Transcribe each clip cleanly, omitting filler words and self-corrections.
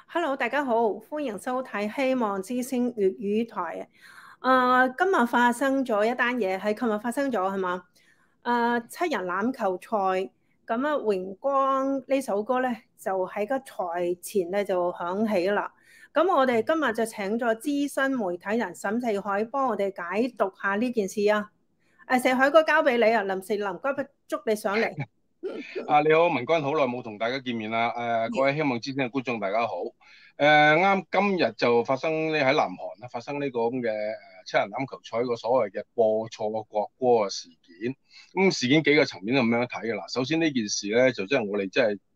Hello，大家好，歡迎收睇希望之聲粵語台。今日發生咗一單嘢，係琴日發生咗係嘛？七人欖球賽，咁啊榮光呢首歌咧就喺個台前咧就響起啦。咁我哋今日就請咗資深媒體人沈四海幫我哋解讀下呢件事啊。四海哥交俾你啊，臨時臨急捉你上嚟。 你好，文君，好耐冇同大家見面啦。各位希望之聲嘅觀眾，大家好。啱今日就發生呢喺南韓發生呢個咁嘅七人欖球賽個所謂嘅播錯國歌嘅事件。咁事件幾個層面咁樣睇嘅啦。首先呢件事咧，就真係我哋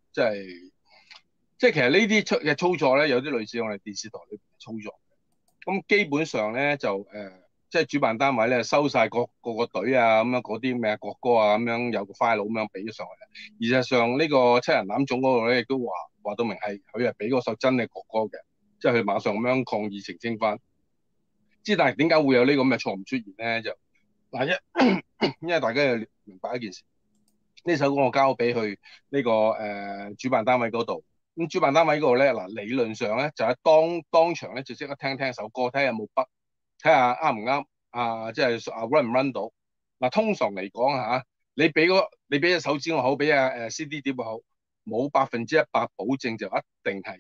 即係其實呢啲嘅操作咧，有啲類似我哋電視台裏邊嘅操作。咁基本上咧就即係主辦單位咧收晒個隊啊，咁樣嗰啲咩國歌啊，咁樣有個 file 咁樣俾咗上去。而實上呢個七人欖總嗰度咧，亦都話到明係佢係俾嗰首真嘅國歌嘅，即係佢馬上咁樣抗議澄清翻。但係點解會有呢個咁嘅錯誤出現咧？就嗱因為大家要明白一件事，呢首歌我交俾去呢個主辦單位嗰度。咁主辦單位嗰度咧，嗱理論上咧就喺當場咧就即刻聽首歌，睇下有冇筆，睇下啱唔啱即係run 唔 run 到。嗱，通常嚟講嚇，你俾隻手指我好，俾CD 碟我好，冇100%保證就一定係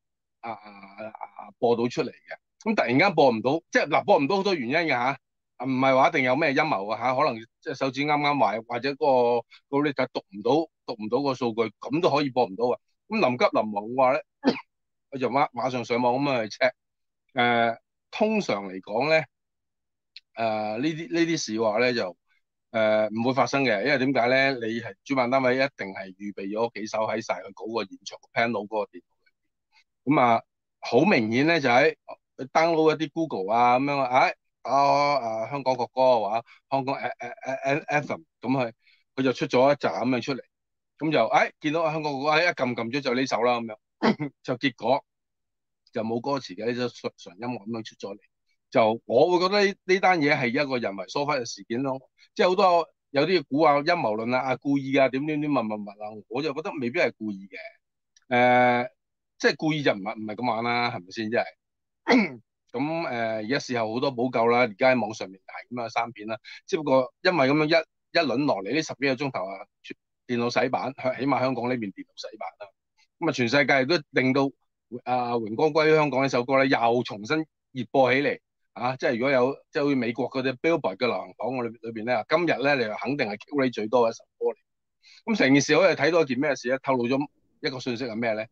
播到出嚟嘅。咁突然間播唔到，即係嗱播唔到好多原因嘅嚇，唔係話一定有咩陰謀嘅嚇，可能即係手指啱啱壞，或者個呢就讀唔到個數據，咁都可以播唔到啊。咁臨急臨忙嘅話咧，我就馬上上網咁樣去 check。通常嚟講咧，呢啲事話咧就唔會發生嘅，因為點解咧？你係主辦單位一定係預備咗幾首喺晒佢嗰個現場 panel 嗰個電腦裏邊。咁好明顯咧就喺 download 一啲 Google 咁樣香港國歌嘅話，香港 anthem 咁佢就出咗一集咁樣出嚟。咁就見到香港國歌一撳咗就呢首啦咁樣。就結果就冇歌詞嘅，呢隻純音樂咁樣出咗嚟。就我會覺得呢單嘢係一個人為疏忽嘅事件咯。即係好多有啲估陰謀論故意點乜，我就覺得未必係故意嘅。即係故意就唔係咁玩啦，係咪先？即係咁而家事後好多補救啦，而家喺網上面係咁刪片啦。只不過因為咁樣一輪落嚟呢十幾個鐘頭電腦洗版，起碼香港呢邊電腦洗版啦。咁全世界都令到榮光歸香港呢首歌咧又重新熱播起嚟。即係如果有即係好似美國嗰啲 Billboard 嘅流行榜我裏邊咧，今日咧你就肯定係 Q 你最多嘅一首歌嚟。咁成件事我哋睇到一件咩事咧？透露咗一個信息係咩咧？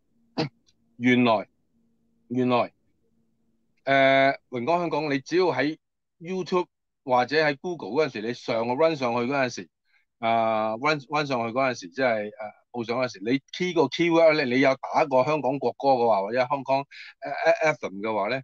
原來榮光香港，你只要喺 YouTube 或者喺 Google 嗰陣時，你上個 run 上去嗰陣時，run 上去嗰陣時，即係報上嗰陣時，你 key 個 keyword 咧，你有打過香港國歌嘅話，或者香港anthem 嘅話咧，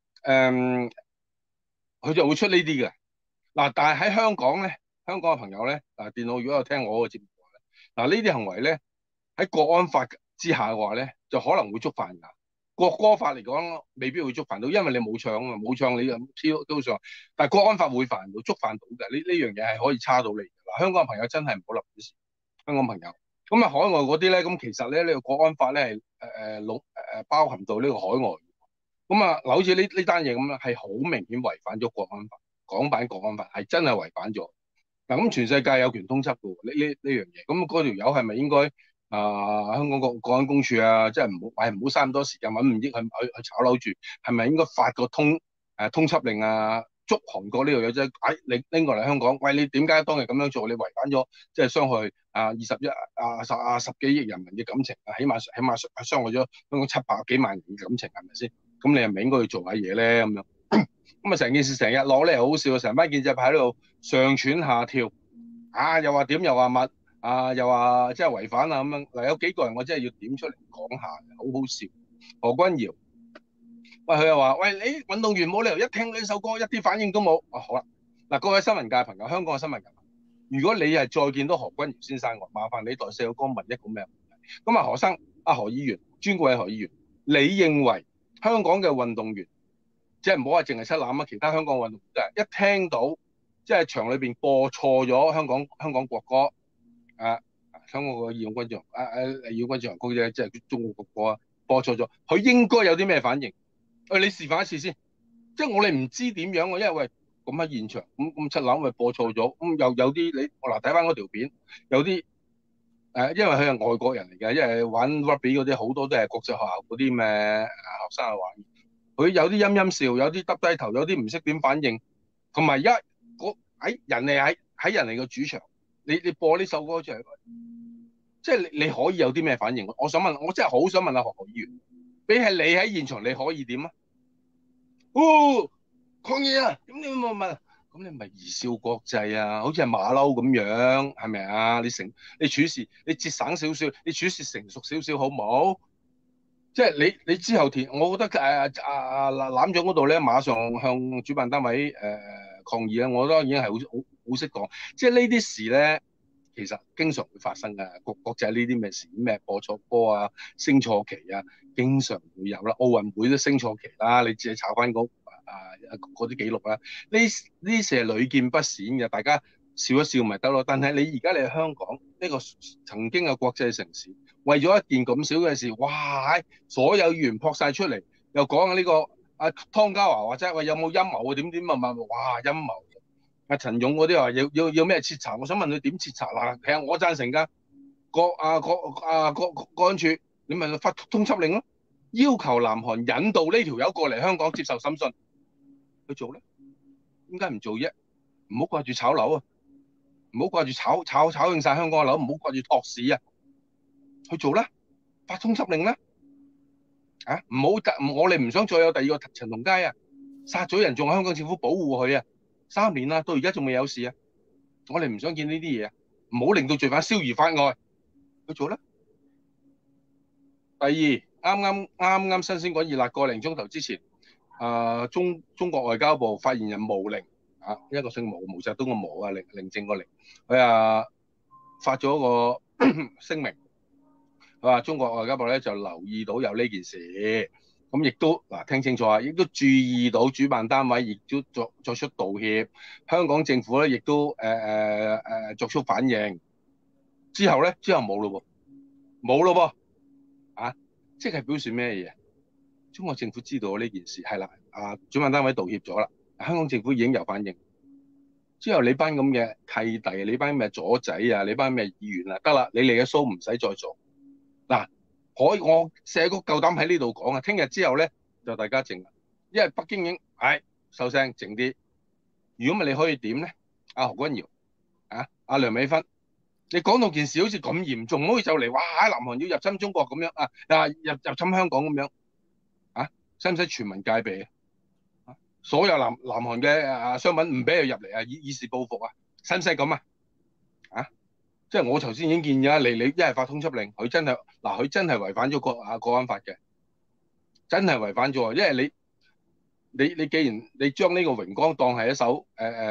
佢就會出呢啲嘅。但係喺香港咧，香港嘅朋友咧，電腦如果有聽我嘅節目嘅話咧，呢啲行為咧喺國安法之下嘅話咧，就可能會觸犯㗎。國歌法嚟講，未必會觸犯到，因為你冇唱啊嘛，冇唱你咁都上。但係國安法會犯到，觸犯到嘅。呢樣嘢係可以叉到你嘅。香港嘅朋友真係唔好立啲事。香港朋友咁海外嗰啲咧，咁其實咧呢個國安法咧係包含到呢個海外。好似呢單嘢咁樣，係好明顯違反咗國安法，港版國安法係真係違反咗。咁全世界有權通緝嘅呢樣嘢。咁嗰條友係咪應該香港國安公署即係唔好嘥咁多時間揾5億去炒樓住？係咪應該發個通緝令捉韓國呢條友啫？你拎過嚟香港，喂，你點解當日咁樣做？你違反咗即係傷害十幾億人民嘅感情起碼傷害咗香港700幾萬人嘅感情，係咪先？咁你係咪應該去做下嘢咧？咁樣成件事成日攞嚟好笑，成班建制派喺度上躥下跳，又話點又話乜，又話即係違反咁樣。有幾個人我真係要點出嚟講下，好好笑。何君堯，喂，佢又話喂，你運動員冇理由一聽呢首歌一啲反應都冇。好啦，各位新聞界朋友，香港嘅新聞人，如果你係再見到何君堯先生，麻煩你代4個光問一個咩問題？咁何生何議員，尊貴何議員，你認為香港嘅運動員，即係唔好話淨係七欖其他香港運動員一聽到即係場裏邊播錯咗香港國歌，香港個義勇軍進行曲啫，即係中國國歌播錯咗，佢應該有啲咩反應？你示範一次先。即係我哋唔知點樣喎，因為喂咁喺現場咁七樓咪播錯咗，咁有啲你我嗱睇翻嗰條片，有啲因為佢係外國人嚟嘅，因為玩 rugby 嗰啲好多都係國際學校嗰啲咩學生去玩，佢有啲陰陰笑，有啲耷低頭，有啲唔識點反應，同埋喺人哋喺人哋嘅主場，你播呢首歌出嚟，即係你可以有啲咩反應？我想問，我真係好想問下何議員，比起你喺現場，你可以點啊？哦，抗議啊！咁你冇問，咁你咪貽笑國際啊？好似係馬騮咁樣，係咪啊？你處事，你節省少少，你處事成熟少少，好唔好？即係你之後填，我覺得攬獎嗰度咧，馬上向主辦單位抗議咧，我覺得已經係好識講。即係呢啲事咧，其實經常會發生㗎。國際呢啲咩事，咩播錯歌啊、升錯旗啊，經常會有啦。奧運會都升錯旗啦，你自己查翻嗰啲記錄啦。呢事係屢見不鮮嘅，大家笑一笑咪得咯。但係你而家你喺香港呢個曾經嘅國際城市，為咗一件咁少嘅事，哇！所有議員撲晒出嚟，又講呢個湯家驊或者喂有冇陰謀啊？點點啊嘛，哇陰謀！陳勇嗰啲話要咩徹查，我想問佢點徹查嗱？其實我贊成㗎，國安處你咪發通緝令咯，要求南韓引渡呢條友過嚟香港接受審訊，去做咧？點解唔做啫？唔好掛住炒樓啊！唔好掛住炒興晒香港嘅樓，唔好掛住托市啊！去做啦，發通緝令啦！唔好我哋唔想再有第二個陳同佳啊！殺咗人仲係香港政府保護佢啊！3年啦，到而家仲未有事啊！我哋唔想見呢啲嘢啊！唔好令到罪犯逍遙法外，去做啦！第二，啱新鮮滾熱辣個零鐘頭之前，中國外交部發言人毛寧一個姓毛澤東個毛啊，寧靜個寧，佢發咗個聲明，佢話中國外交部咧就留意到有呢件事，咁亦都聽清楚啊，亦都注意到主辦單位亦都作出道歉，香港政府咧亦都作出反應，之後冇咯噃，即係表示咩嘢？中國政府知道呢件事係啦，主辦單位道歉咗啦，香港政府已經有反應。之後你班咁嘅契弟，你班咩左仔啊，你班咩議員啊，得啦，你哋嘅 show 唔使再做。嗱，我社局夠膽喺呢度講啊，聽日之後咧就大家靜啦，因為北京已經收聲靜啲。如果唔係你可以點咧？何君堯梁美芬。你講到件事好似咁嚴重，好似就嚟哇！南韓要入侵中國咁樣入侵香港咁樣使唔使全民戒備啊？所有南韓嘅商品唔俾佢入嚟以示報復使唔使咁即係我頭先已經建議你一係發通緝令，佢真係違反咗國安法嘅，真係違反咗，因為你既然你將呢個榮光當係一首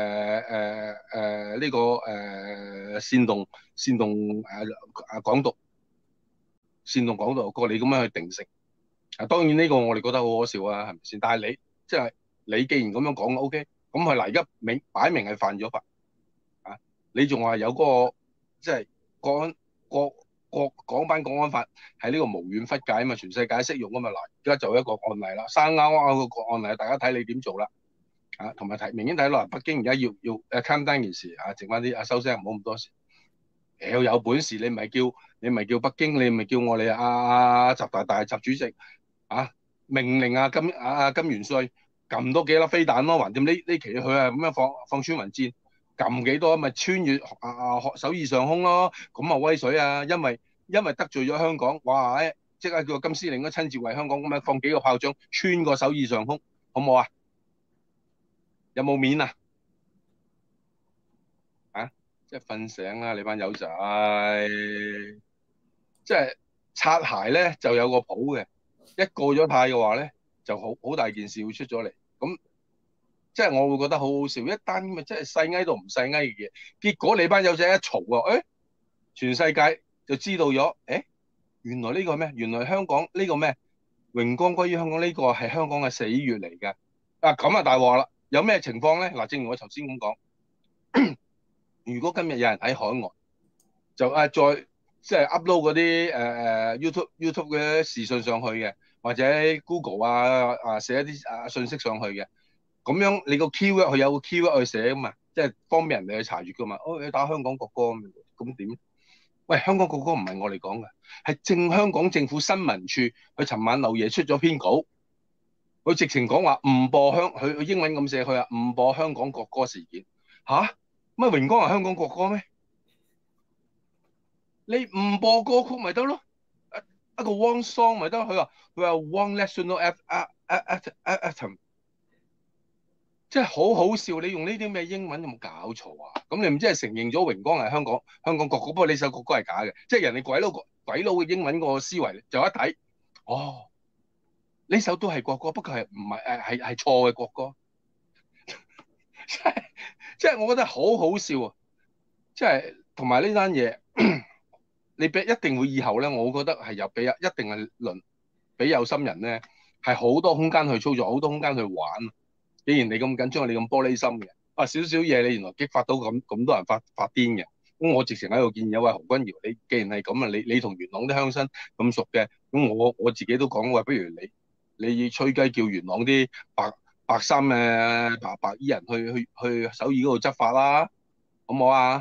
呢個煽動港獨，煽動港獨過你咁樣去定性當然呢個我哋覺得好可笑係咪先？但係你既然咁樣講 OK， 咁佢而家擺明係犯咗法你仲話有嗰個即係港版國安法係呢個無遠弗屆嘛，全世界適用嘛。嗱，而家就一個案例啦，生勾勾個案例，大家睇你點做啦同埋明顯睇落北京而家要calm down件事剩翻啲收聲，唔好咁多事。有本事你咪叫北京，你咪叫我哋習主席命令金元帥撳多幾粒飛彈咯，橫掂呢期佢咁樣放穿雲箭，撳幾多咪穿越首爾上空咯，咁威水因為得罪咗香港，哇！即刻叫個金司令都親自為香港咁樣放幾個炮仗穿過首爾上空，好唔好有冇面即係瞓醒啦，你班友仔，即係擦鞋咧就有個譜嘅，一過咗態嘅話咧就好大件事會出咗嚟，咁即係我會覺得好好笑，一單咪真係細埃到唔細埃嘅嘢，結果你班友仔一嘈全世界就知道咗，原來呢個係咩？原來香港呢個咩？榮光歸於香港呢個係香港嘅死穴嚟嘅，咁大鑊啦！有咩情況咧？正如我頭先咁講。如果今日有人喺海外，就再即係 upload 嗰啲YouTube 嘅視訊上去嘅，或者 Google 寫一啲信息上去嘅。咁樣你個 keyword 佢有個 keyword 去寫噶嘛，即係方便人哋去查閱噶嘛。哦，你打香港國歌咁點？喂，香港國歌唔係我哋講嘅，係香港政府新聞處佢尋晚漏夜出咗篇稿，佢直情講話唔播佢英文咁寫，佢話唔播香港國歌事件。吓？乜榮光係香港國歌咩？你唔播歌曲咪得咯？一個 one song 咪得。佢話 one national anthem，即係好好笑。你用呢啲咩英文有冇搞錯啊？咁你唔知係承認咗榮光係香港國歌，不過呢首國歌係假嘅，即係人哋鬼佬嘅英文個思維就一睇，哦，呢首都係國歌，不過係唔係係錯嘅國歌。即係我覺得好好笑啊！即係同埋呢單嘢。你一定會以後咧，我覺得係一定係俾有心人咧，係好多空間去操作，好多空間去玩。既然你咁緊張，你咁玻璃心嘅，少少嘢你原來激發到咁多人發癲嘅。咁我直情喺度建議有位何君堯，你既然係咁啊，你同元朗啲鄉紳咁熟嘅，咁我自己都講過，不如你吹雞叫元朗啲白衫嘅白衣人去首爾嗰度執法啦，好唔好啊？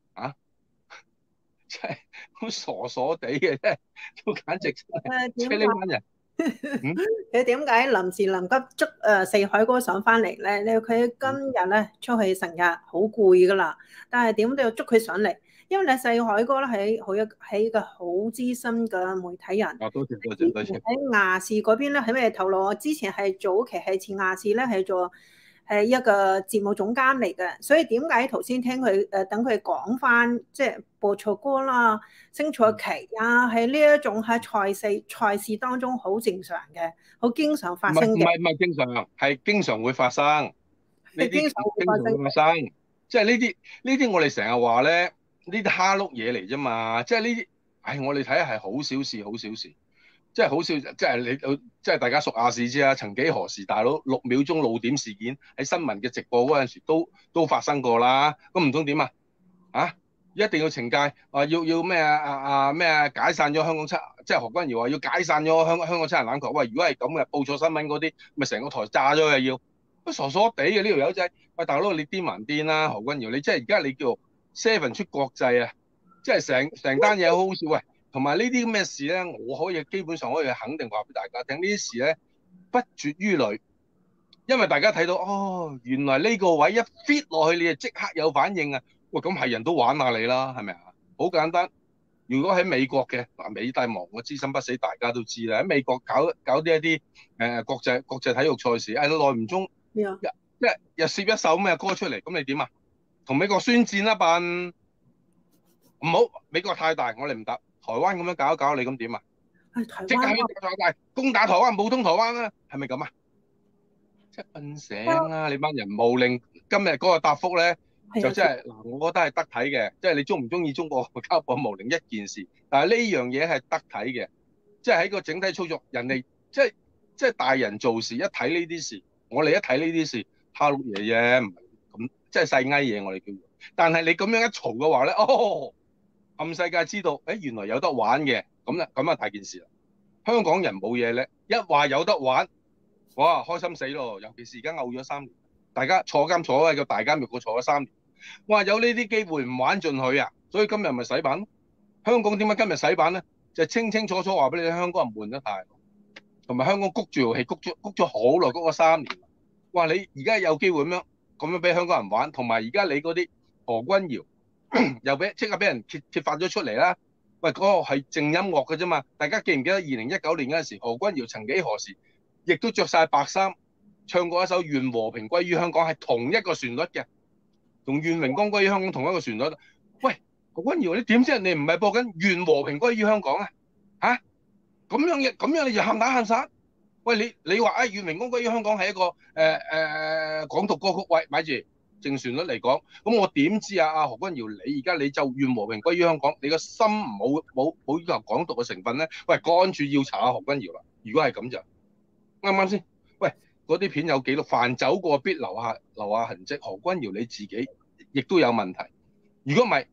真係好傻傻地嘅啫，都簡直即係呢班人。 佢點解臨時臨急捉四海哥上翻嚟咧？你佢今日咧出去成日好攰噶啦，但係點都要捉佢上嚟，因為你四海哥咧係一個好資深嘅媒體人。 多謝。 喺亞視嗰邊咧，係咩頭路？我之前係早期係前亞視咧，係一個節目總監嚟嘅，所以點解頭先聽佢等佢講翻，即係播錯歌啦、升錯旗啊，係呢一種喺賽事當中好正常嘅，好經常發生嘅。 唔係經常，係經常會發生。呢啲經常會發生，即係呢啲我哋成日話咧，呢啲蝦碌嘢嚟啫嘛。即係呢啲，我哋睇下係好小事，好小事。即係好笑，即係大家熟亞視知啊。曾幾何時，大佬6秒鐘露點事件喺新聞嘅直播嗰陣時都發生過啦。咁唔通點啊？一定要懲戒要咩咩解散咗香港即係何君堯話要解散咗香港七人欖球。喂，如果係咁嘅，報錯新聞嗰啲，咪成個台炸咗嘅要。都傻傻地嘅呢條友仔。喂，大佬你癲還癲啦，何君堯你即係而家你叫 Seven 出國際啊，即係成單嘢好好笑。喂！同埋呢啲咁嘅事咧，我基本上可以肯定話俾大家聽，呢啲事咧不絕於類，因為大家睇到原來呢個位一 fit 落去，你就即刻有反應啊！喂，咁係人都玩下你啦，係咪啊？好簡單。如果喺美國嘅美帝亡我之心不死，大家都知啦。喺美國搞啲一啲國際體育賽事，耐唔中又攝一首咩歌出嚟，咁你點啊？同美國宣戰啦，笨！唔好，美國太大，我哋唔得。台灣咁樣搞一搞，你咁點啊？即刻攻打台灣，武通台灣啦，係咪咁啊？即係瞓醒啦！你班人無令今日嗰個答覆咧，就真係嗱，我覺得係得體嘅。即係你中唔中意中國交棒無令一件事，但係呢樣嘢係得體嘅。即係喺個整體操作，人哋即係大人做事，一睇呢啲事，我哋一睇呢啲事，蝦碌嘢啫，唔係咁即係細埃嘢，我哋叫做。但係你咁樣一嘈嘅話咧，暗世界知道，原來有得玩嘅，咁啊大件事啦。香港人冇嘢咧，一話有得玩，哇開心死咯！尤其是而家漚咗3年，大家坐監坐喺個大監獄度坐咗3年，哇有呢啲機會唔玩進去啊！所以今日咪洗版咯。香港點解今日洗版咧？就清清楚楚話俾你聽，香港人悶得大，同埋香港谷住條氣，谷咗好耐，谷咗3年。哇！你而家有機會咁樣俾香港人玩，同埋而家你嗰啲何君堯。又即刻俾人揭發咗出嚟啦！喂，嗰個係靜音樂嘅啫嘛，大家記唔記得2019年嗰陣時，何君堯曾幾何時亦都着晒白衫，唱過一首《願和平歸於香港》，係同一個旋律嘅，同《願榮光歸於香港》同一個旋律。喂，何君堯，你點知人哋唔係播緊《願和平歸於香港》啊？咁樣你就喊打喊殺？喂，你話願榮光歸於香港係一個港獨歌曲，喂，咪住。正旋律嚟講，咁我點知啊？何君堯，你而家你就願和平歸於香港，你個心冇呢個港獨嘅成分咧？喂，國安處要查下何君堯啦。如果係咁就啱唔啱先？喂，嗰啲片有記錄，凡走過必留下痕跡。何君堯你自己亦都有問題。如果唔係，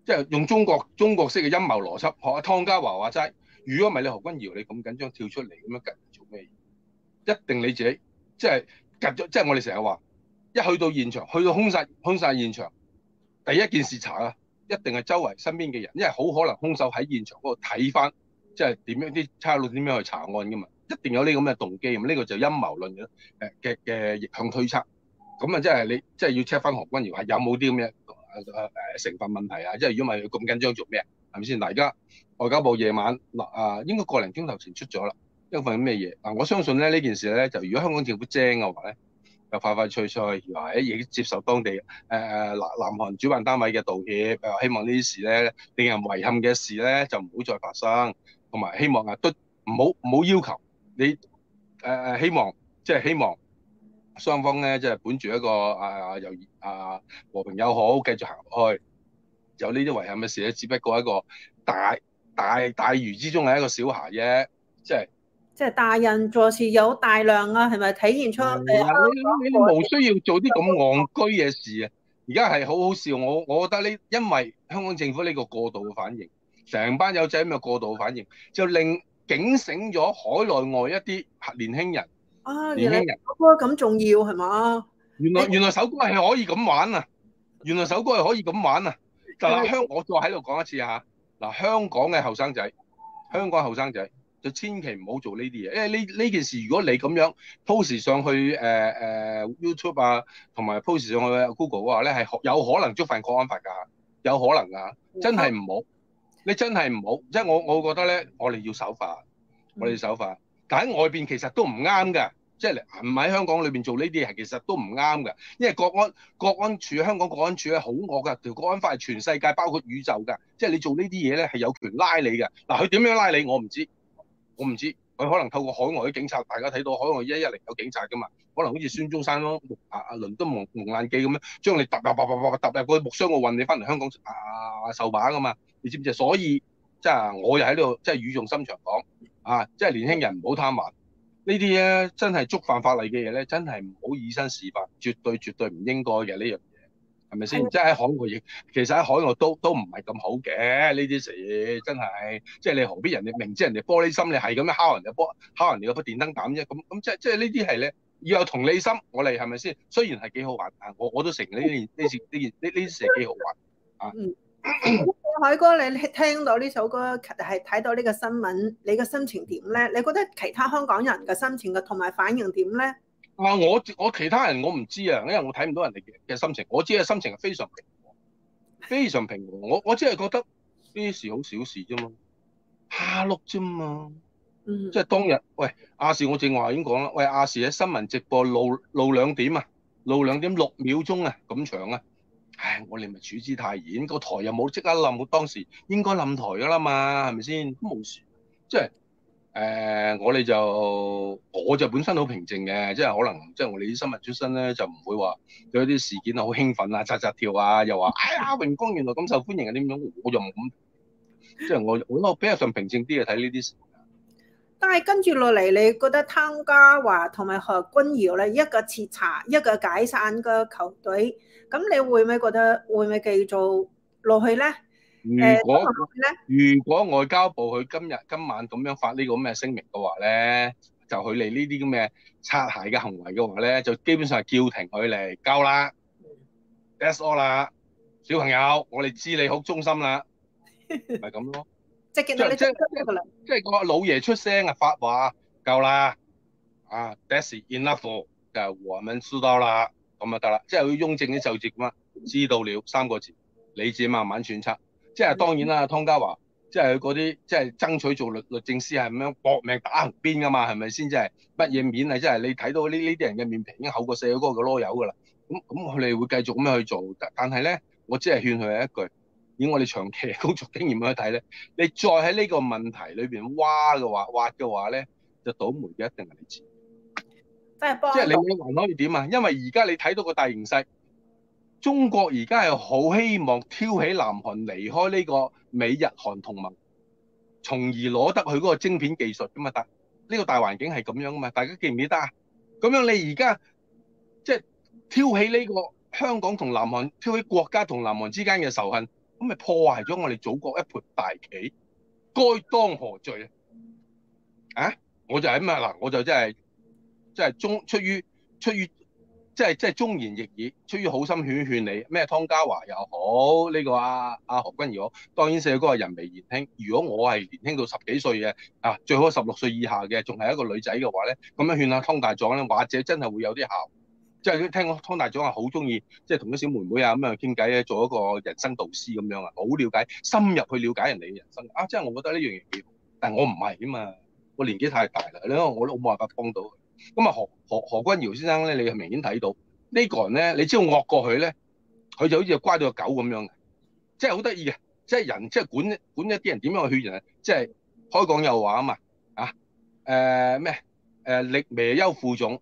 即係用中國式嘅陰謀邏輯，學阿湯家驊話齋，如果唔係你何君堯你咁緊張跳出嚟咁樣緊做咩嘢？一定你自己即係緊咗，即係我哋成日話，一去到現場，去到兇殺現場，第一件事查啊，一定係周圍身邊嘅人，因為好可能兇手喺現場嗰度睇翻，即係點樣啲差佬點樣去查案噶嘛，一定有呢咁嘅動機，咁呢個就陰謀論嘅逆向推測。咁啊，即係你即係要 check 翻何君堯係有冇啲咁嘅成分問題啊？即係如果唔係佢咁緊張做咩啊？係咪先？嗱，而家外交部夜晚應該個零鐘頭前出咗啦，一份咩嘢嗱？我相信咧呢件事咧，就如果香港政府精嘅話咧，就快快脆脆，或者亦接受當地南韓主辦單位嘅道歉，希望呢啲事咧令人遺憾嘅事咧就唔好再發生，同埋希望都唔好要求你希望即係希望。雙方咧，即係本住一個由和平友好，繼續行落去。有呢啲遺憾嘅事咧，只不過一個大魚之中係一個小孩啫， 即係大人做事有大量啊，係咪體現出你冇需要做啲咁戇居嘅事啊！而家係好好笑，我覺得呢，因為香港政府呢個過度嘅反應，成班友仔咁嘅過度嘅反應，就令警醒咗海內外一啲年輕人。 原來首歌咁重要係嘛？ 原來首歌係可以咁玩啊！原來首歌係可以咁玩啊！嗱，我再喺度講一次嚇，嗱，香港嘅後生仔就千祈唔好做呢啲嘢，因為呢件事如果你咁樣 post 上去YouTube 啊，同埋 post 上去 Google 嘅話咧，係有可能觸犯國安法㗎，有可能㗎，真係唔好，你真係唔好，即係我覺得咧，我哋要守法，但喺外邊其實都唔啱㗎，即係唔喺香港裏邊做呢啲嘢，其實都唔啱㗎。因為國安處香港國安處咧好惡㗎，條國安法係全世界包括宇宙㗎，即係你做呢啲嘢咧係有權拉你㗎。嗱，佢點樣拉你我唔知，佢可能透過海外啲警察，大家睇到海外110有警察㗎嘛，可能好似孫中山咯，倫敦蒙難記咁樣，將你揼入個木箱度運你翻嚟香港受把㗎嘛，你知唔知？所以即係我又喺度即係語重心長講。即係年輕人唔好貪玩，呢啲咧真係觸犯法例嘅嘢咧，真係唔好以身試法，絕對唔應該嘅呢樣嘢，係咪先？即係喺海外其實喺海外都唔係咁好嘅呢啲事，真係即係你何必人哋明知人哋玻璃心，你係咁樣敲人哋嗰個電燈膽啫？咁即係呢啲係咧要有同理心，我哋係咪先？雖然係幾好玩我都承認呢啲事係幾好玩海哥，你聽到呢首歌係睇到呢個新聞，你嘅心情點咧？你覺得其他香港人嘅心情同埋反應點咧？ 我其他人我唔知啊，因為我睇唔到人哋嘅心情，我知嘅心情係非常平和，非常平和。我只係覺得呢啲事好小事啫嘛，蝦碌啫嘛。即係當日喂亞視，我正話已經講啦，喂亞視喺新聞直播露2點6秒鐘啊，咁長啊！我哋咪處之泰然，個台又冇即刻冧，當時應該冧台㗎啦嘛，係咪先？都冇事，即係我就本身好平靜嘅，即係可能即係我哋啲新聞出身咧，就唔會話對一啲事件好興奮啊、扎跳啊，又話榮光原來咁受歡迎啊點樣，我就唔咁，即係我比較上平靜啲嘅睇呢啲事。 但係跟住落嚟，你覺得湯家驊同埋何君堯咧，一個徹查，一個解散嘅球隊，咁你會唔會覺得會唔會繼續落去咧？ 如果外交部佢今晚咁樣發呢個咁嘅聲明嘅話咧，就佢哋呢啲咁嘅擦鞋嘅行為嘅話咧，就基本上係叫停佢嚟夠啦 ，that's all 啦，小朋友，我哋知你好忠心啦，咪咁咯。即係個老爺出聲啊，發話夠啦，that's enough，就我們知道啦，咁就得啦。即係佢雍正啲就職嘛，知道了3個字，你自己慢慢揣測。即係當然啦，湯家驊即係佢嗰啲即係爭取做律政司係咁樣搏命打橫邊噶嘛，係咪先？即係乜嘢面啊？即係你睇到呢啲人嘅面皮已經厚過4個嗰個囉柚噶啦。咁佢哋會繼續咁樣去做，但係咧，我只係勸佢一句。以我哋長期嘅工作經驗去睇咧，你再喺呢個問題裏邊挖嘅話咧，就倒霉嘅一定係你自己。即係你還可以點啊？因為而家你睇到個大形勢，中國而家係好希望挑起南韓離開呢個美日韓同盟，從而攞得佢嗰個晶片技術噶嘛？但呢個大環境係咁樣噶嘛？大家記唔記得啊？咁樣你而家即係挑起呢個香港同南韓，挑起國家同南韓之間嘅仇恨。 咁咪破壞咗我哋祖國一盤大棋，該當何罪啊？我就係咁啊嗱，我就真係出於即係忠言逆耳，出於好心勸你，咩湯家驊又好，呢、個何君堯好，當然四哥係人微言輕。如果我係年輕到10幾歲嘅最好16歲以下嘅，仲係一個女仔嘅話咧，咁樣勸下湯大狀咧，或者真係會有啲效。即係聽講湯大狀係好中意，即係同啲小妹妹咁樣傾偈咧，做一個人生導師咁樣啊，好了解，深入去了解人哋嘅人生即係我覺得呢樣嘢幾好，但係我唔係啊嘛，我年紀太大啦，你我都冇辦法幫到佢。咁何君堯先生咧，你係明顯睇到呢個人咧，你只要惡過佢咧，佢就好似乖到個狗咁樣嘅，即係好得意嘅，即係人即係管一啲人點樣去勸人啊，即係開講有話啊嘛力彌優負重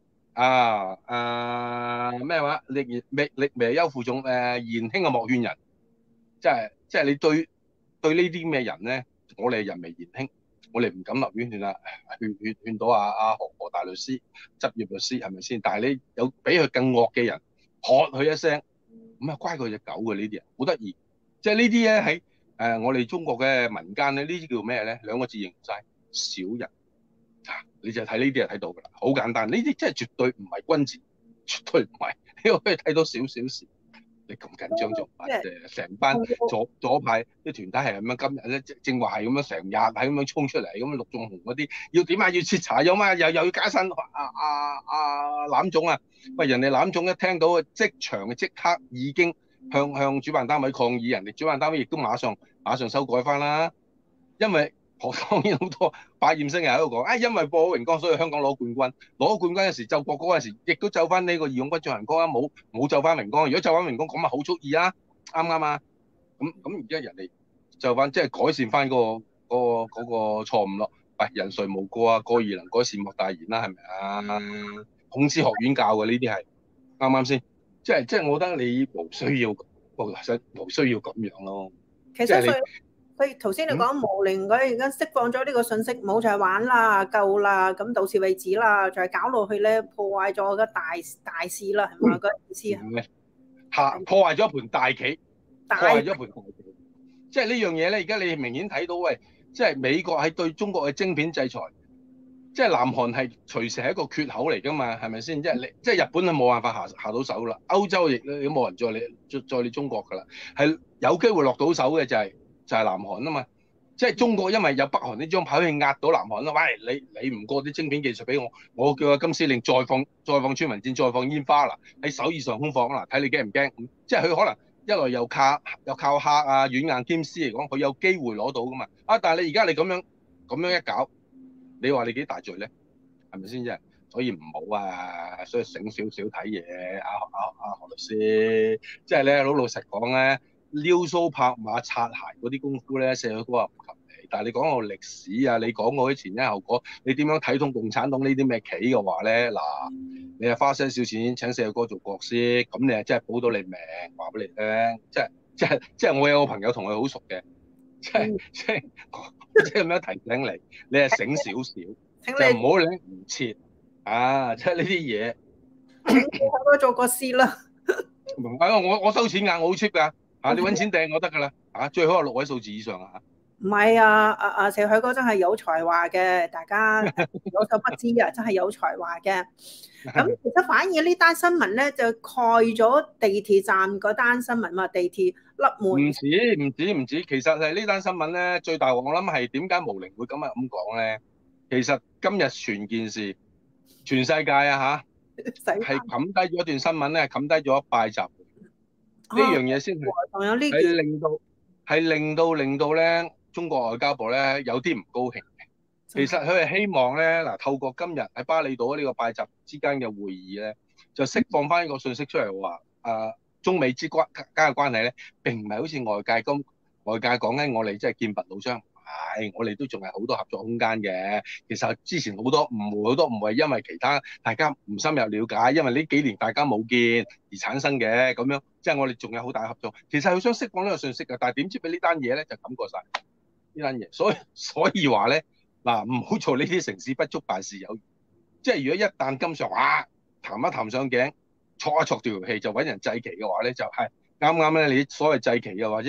咩話力彌優負重言輕啊莫勸人，即係你對呢啲咩人咧，我哋係人微言輕。我哋唔敢立亂勸勸到何大律師執業律師係咪先？但係你有比佢更惡嘅人，喝佢一聲，咁乖過隻狗嘅呢啲人，好得意。即係呢啲咧喺我哋中國嘅民間咧，呢啲叫咩咧？2個字形容晒小人你就睇呢啲就睇到㗎啦，好簡單。呢啲真係絕對唔係君子，絕對唔係。你可以睇到少少事。你咁緊張做乜啫？成班左派啲團體係咁樣，今日咧正話係咁樣，成日係咁樣衝出嚟，咁陸頌雄嗰啲要點啊？要徹查有嘛？又要加薪攬總啊！喂，人哋攬總一聽到即場即刻已經向主辦單位抗議，人哋主辦單位亦都馬上修改翻啦，因為當然好多百厭星人喺度講，因為播好榮光，所以香港攞冠軍。攞冠軍嗰時奏國歌嗰時，亦都奏翻呢個義勇軍進行曲啊，冇奏翻榮光。如果奏翻榮光，咁咪好足意啊，啱唔啱啊？咁而家人哋奏翻，即係改善翻嗰個錯誤咯。喂，人誰無過啊？過而能改，善莫大焉啦，係咪啊？孔子學院教嘅呢啲係啱唔啱先？即係我覺得你無需要咁樣咯。 其實佢頭先你講無寧，佢而家釋放咗呢個信息，冇就係玩啦，夠啦，咁到此為止啦，就係搞落去咧，破壞咗個大事啦，係咪個意思啊？ 破壞咗一盤大棋，破壞咗一盤大棋。即係呢樣嘢咧，而家你明顯睇到，喂，即係美國係對中國嘅晶片制裁，即係南韓係隨時係一個缺口嚟㗎嘛，係咪先？即係日本係冇辦法下到手啦，歐洲亦都冇人再理中國㗎啦，係有機會落到手嘅就係南韓啊嘛，即係中國因為有北韓呢張牌去壓到南韓啦。喂，你唔過啲晶片技術俾我叫阿金司令再放穿雲箭，再放煙花啦，喺首爾上空放啦，睇你驚唔驚？即係佢可能一來又靠客軟硬兼施嚟講，佢有機會攞到噶嘛。但係你而家你咁樣一搞，你話你幾大罪咧？係咪先啫？所以唔好所以醒少少睇嘢。何律師，即係咧老實講咧。撩鬚拍馬擦鞋嗰啲功夫咧，四海哥話唔及你。但係你講個歷史啊，你講嗰啲前因後果，你點樣睇通共產黨呢啲咩棋嘅話咧？嗱，你係花些少錢請四海哥做國師，咁你係真係保到你命，話俾你聽。即係我有個朋友同佢好熟嘅，即係咁樣提醒你，你係醒少少，就唔好你唔切即係呢啲嘢。 請四海哥做國師啦。 我收錢㗎，我好 cheap 㗎。你揾錢掟我得㗎啦，最好係6位數字以上唔係四海哥真係有才華嘅，大家有所不知啊，真係有才華嘅。咁其實反而呢單新聞咧就蓋咗地鐵站嗰單新聞嘛，地鐵甩門。 唔止，其實係呢單新聞咧最大鑊，我諗係點解毛寧會咁講咧？其實今日全件事，全世界係冚低咗一段新聞咧，冚低咗拜習。呢樣嘢先係令到咧中國外交部咧有啲唔高興嘅。其實佢係希望咧透過今日喺巴厘島呢個拜習之間嘅會議咧，就釋放翻一個信息出嚟，話中美之間嘅關係咧並唔係好似外界講緊我哋即係劍拔弩張。我哋都仲係好多合作空間嘅。其實之前好多誤會，因為其他大家唔深入了解，因為呢幾年大家冇見而產生嘅咁樣，即係我哋仲有好大合作。其實佢想釋放呢個信息嘅，但係點知俾呢單嘢咧就冚過晒呢單嘢。所以話咧唔好做呢啲成事不足敗事有餘。即係如果一旦金上談一談上頸，戳一戳條氣就揾人祭旗嘅話咧，就係啱咧。你所謂祭旗嘅話，即係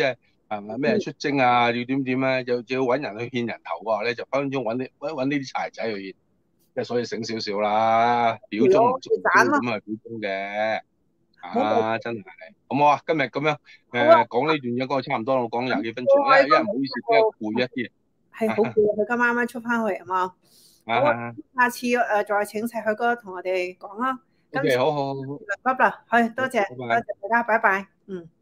係咪咩出征啊？要點點咧？又要揾人去獻人頭嘅話咧，就分分鐘揾呢啲柴仔去獻，即係所以醒少少啦。表忠唔如果足表斬咯， 咁啊，表忠嘅冇問啊，真係好唔好啊？今日咁樣好啊。 講呢段嘢講差唔多啦，我講廿幾分我鐘，因為唔係今好意思，比較攰一啲係好攰，佢今晚啱出翻去係嘛？好啊， 啊。 下次再請細許哥同我哋講啦。今 OK， 次好好好好， 嚟啦，係多謝拜拜。 大家，拜拜。嗯。